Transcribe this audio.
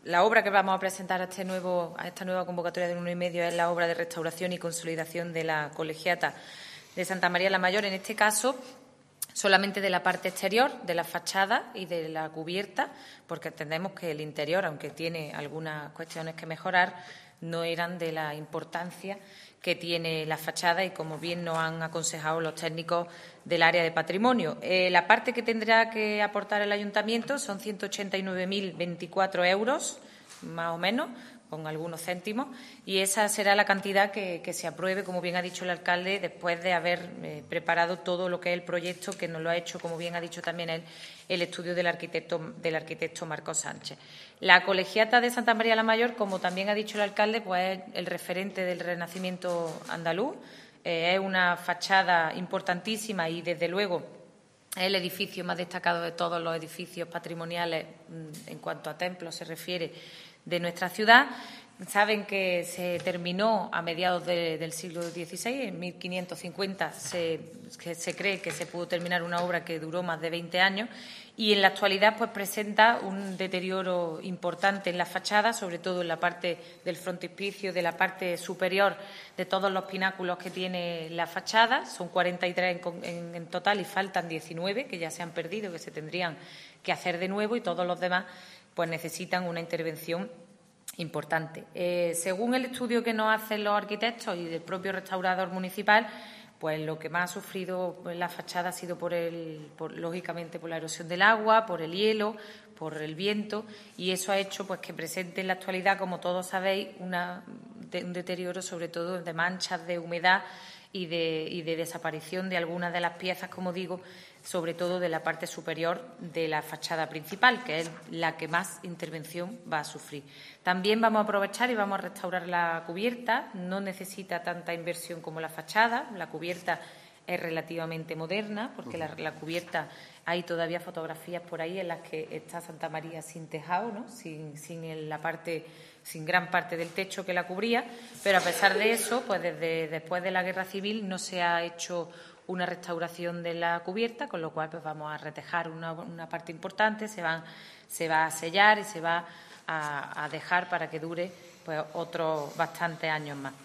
La obra que vamos a presentar a esta nueva convocatoria de 1,5 es la obra de restauración y consolidación de la colegiata de Santa María la Mayor, en este caso solamente de la parte exterior, de la fachada y de la cubierta, porque entendemos que el interior, aunque tiene algunas cuestiones que mejorar, no eran de la importancia que tiene la fachada y, como bien nos han aconsejado los técnicos del área de patrimonio. La parte que tendrá que aportar el ayuntamiento son 189.024 euros, más o menos, con algunos céntimos, y esa será la cantidad que se apruebe, como bien ha dicho el alcalde, después de haber preparado todo lo que es el proyecto, que nos lo ha hecho, como bien ha dicho también él, el estudio del arquitecto Marcos Sánchez. La colegiata de Santa María la Mayor, como también ha dicho el alcalde, pues es el referente del renacimiento andaluz. Es una fachada importantísima y, desde luego, es el edificio más destacado de todos los edificios patrimoniales en cuanto a templos se refiere de nuestra ciudad. Saben que se terminó a mediados del siglo XVI, en 1550 se cree que se pudo terminar una obra que duró más de 20 años y en la actualidad pues presenta un deterioro importante en la fachada, sobre todo en la parte del frontispicio, de la parte superior de todos los pináculos que tiene la fachada. Son 43 en total y faltan 19 que ya se han perdido, que se tendrían que hacer de nuevo, y todos los demás pues necesitan una intervención importante. Según el estudio que nos hacen los arquitectos y del propio restaurador municipal, pues lo que más ha sufrido la fachada ha sido lógicamente por la erosión del agua, por el hielo, por el viento, y eso ha hecho pues que presente en la actualidad, como todos sabéis, un deterioro, sobre todo de manchas de humedad y de desaparición de algunas de las piezas, como digo, sobre todo de la parte superior de la fachada principal, que es la que más intervención va a sufrir. También vamos a aprovechar y vamos a restaurar la cubierta. No necesita tanta inversión como la fachada. La cubierta es relativamente moderna, porque la cubierta, hay todavía fotografías por ahí en las que está Santa María sin tejado, ¿no? sin gran parte del techo que la cubría, pero a pesar de eso, pues desde después de la Guerra Civil no se ha hecho una restauración de la cubierta, con lo cual pues vamos a retejar una parte importante, se va a sellar y se va a dejar para que dure pues otros bastantes años más.